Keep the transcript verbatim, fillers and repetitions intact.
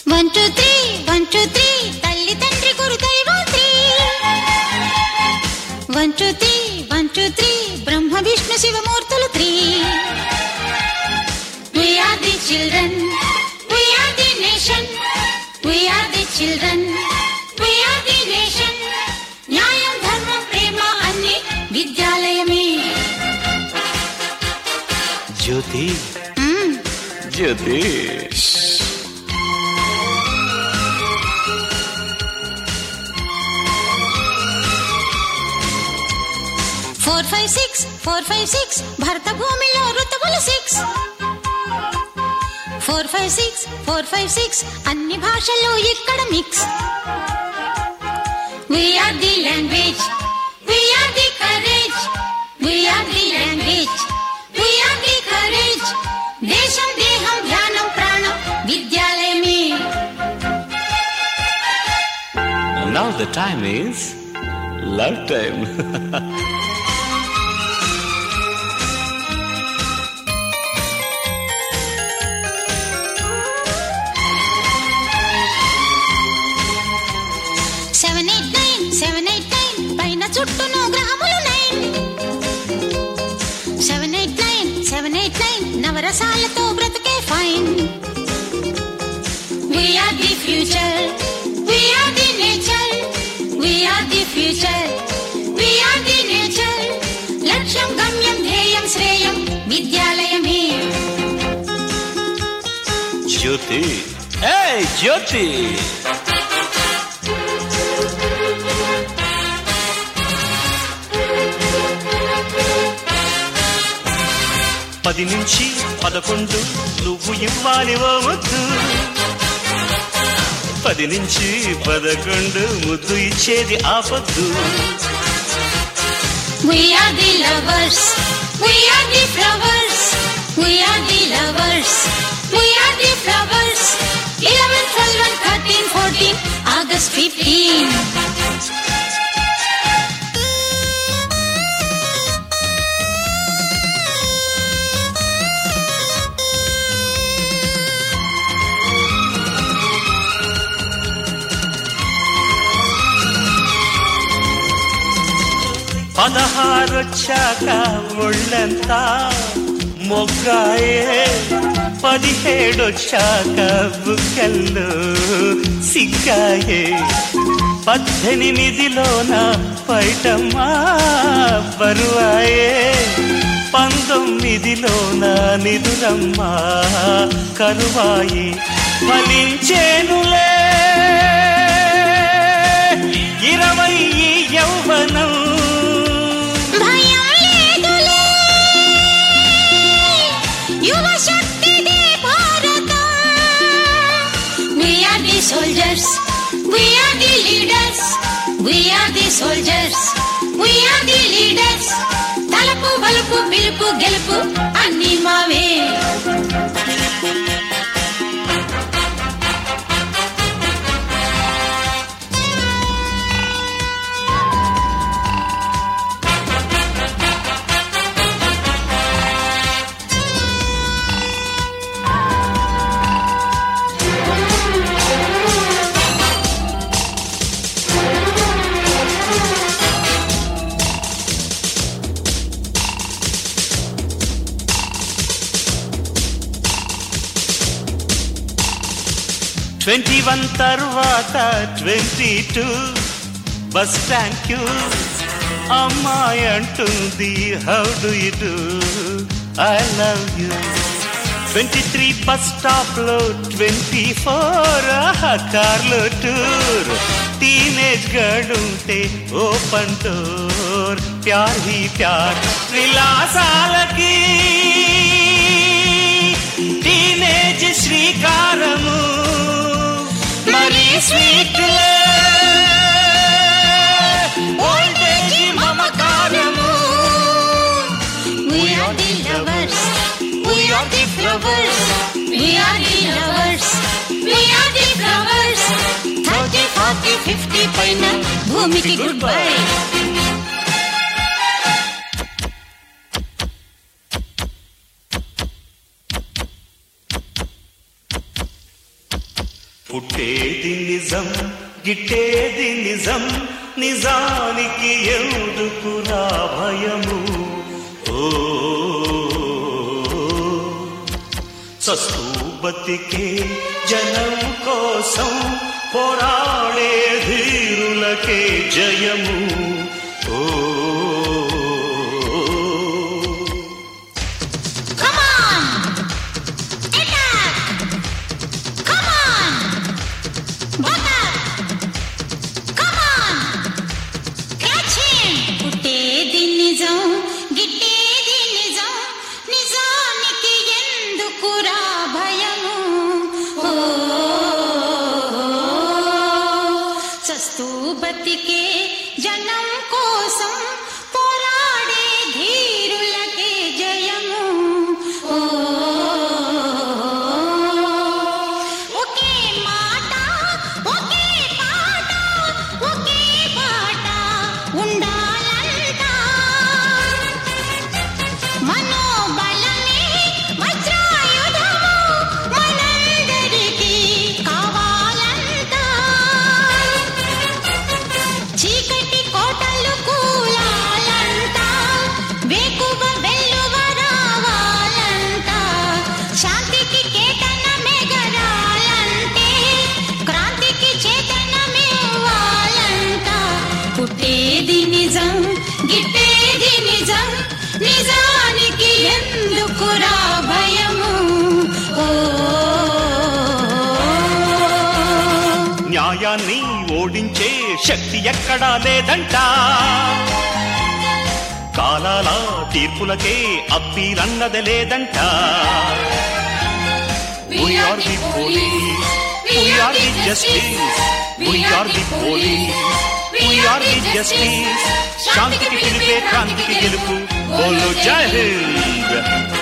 One two three one two three తల్లి తండ్రి గురు దైవం three one two three one two three Brahma Vishnu శివమూర్తులు three We are the children, we are the nation, we are the children, we are the nation. న్యాయం ధర్మం ప్రేమ అన్ని విద్యాలయమే. జ్యోతి జ్యోతి four five six four five six భరత భూమిలో ఋతువులు six four five six four five six అన్ని భాషలు ఇక్కడ mix. We are the language, we are the courage, we are the language, we are the courage. దేశం దేహం ధ్యానం ప్రాణం విద్యాలయమే. Now the time is love time. Seven eight nine seven eight nine పైన చుట్టూను గ్రహములు nine seven eight nine seven eight nine నవరసాలతో బ్రతుకే fine. We are the future, we are the nature, we are the future, we are the nature. లక్ష్యం గమ్యం ధ్యేయం శ్రేయం విద్యాలయమే. జ్యోతి hey జ్యోతి పది నుంచి పదకొండు నువ్వు ఇవ్వాలి ఓ ముద్దు పది నుంచి పదకొండు ముద్దు ఇచ్చేది ఆపద్దు. We are the lovers, we are the flowers, we are the lovers, we are the flowers. eleven, twelve, thirteen, fourteen, August fifteen. పదహారొచ్చాక ఒళ్ళంతా మొగ్గాయే పదిహేడొచ్చాక బుక్కల్లో సిగ్గాయే పద్దెనిమిదిలోన పైటమ్మా బరువాయే పంతొమ్మిదిలోన నిదురమ్మా కరువాయి ఫలించేనులే ఇరవై యౌవనం Soldiers, we are the leaders, we are the soldiers, we are the leaders. తలపు బలుపు పిలుపు గెలుపు అన్ని మావే. Twenty one తర్వాత twenty two bus thank you అమ్మాయి అంటుంది how do you do I love you. Twenty three bus stop లో ట్వంటీ ఫోర్ కార్లో టూర్ టీనేజ్ గడుంటే ఓపెన్ డోర్ ప్యార్ హీ ప్యార్ విలాసాలకి టీనేజ్ శ్రీకారము మరి స్వీట్ ఓల్డేజ్ మమకారము. We are the lovers, we are the flowers, we are the lovers, we are the flowers. thirty, forty, fifty పైన భూమికి గుడ్ బై. పుట్టేది నిజం గిట్టేది నిజం నిజానికి ఎందుకురా భయము ఓ చస్తూ బతికే జనం కోసం పోరాడే ధీరులకే జయము ఓ బతికే జనం కోసం పోరాడే ధీరులకే జయము ఓ ఒకే మాట ఒకే పాట ఒకే పాట ఉండాలంట మనోబలమే వజ్రాయుధము మనందరికీ కావాలంట చీకటి కోటలు కూలాలంట వేకువ వెల్లువ రావాలంట శాంతికి కేతనమే గరాలంటే క్రాంతికి చేతనమివ్వాలంట పుట్టేది నిజం గిట్టేది నిజం నిజానికి ఎందుకురా భయము ఓ న్యాయాన్ని ఓడించే శక్తి ఎక్కడా లేదంట కాలాల తీర్పులకే అప్పీలన్నది లేదంట We are the police, we are the justice, we are the police, we are the justice. శాంతికి పిలిపే క్రాంతికి గెలుపు బోలో జై హింద్.